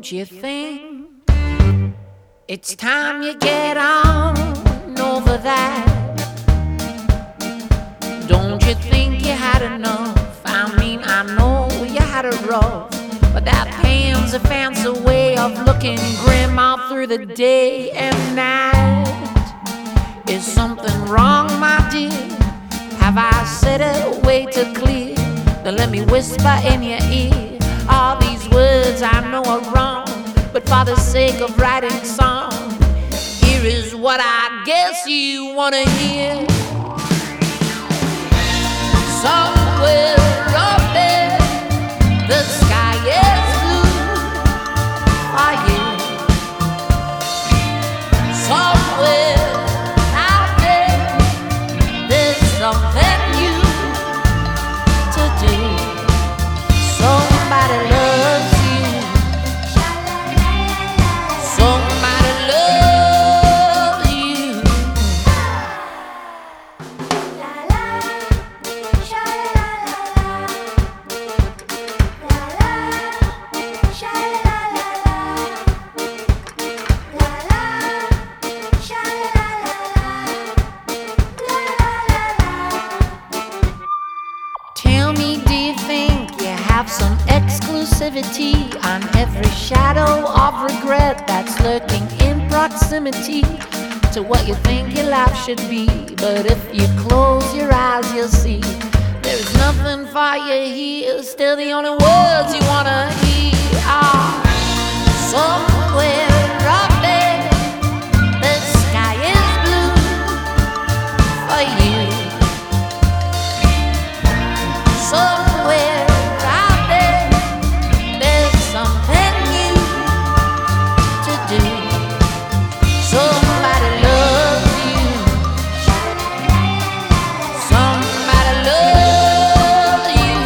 Don't you think it's time you get on over that? Don't you think you had enough? I mean, I know you had it rough, but that pain's a fancy way of looking grim all through the day and night. Is something wrong, my dear? Have I said it way too clear? Then let me whisper in your ear. All these words I know are wrong, but for the sake of writing song, here is what I guess you wanna hear. Somewhere up there, the sky is blue for you. Somewhere out there, there's something new to do. Somebody loves you. Somebody loves you. Tell me, do you think you have some exclusivity on every shadow of regret that's lurking in proximity to what you think your life should be? But if you close your eyes, you'll see there's nothing for you here. Still, the only words you wanna hear are somewhere up there, the sky is blue for you. Somewhere out there, there's something new to do. Somebody loves you. Somebody loves you.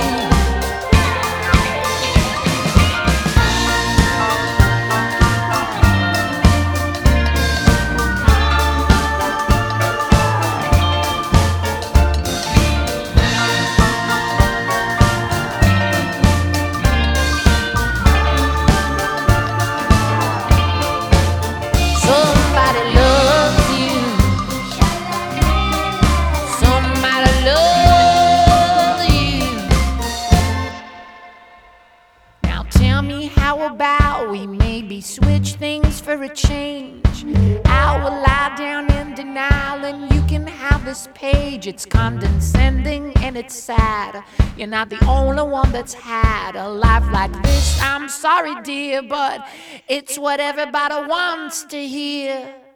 Somebody loves you. Somebody loves you. Now tell me, how about we maybe switch things for a change? I will lie down in denial and you can have this page. It's condescending and it's sad. You're not the only one that's had a life like this. I'm sorry, dear, but it's what everybody wants to hear.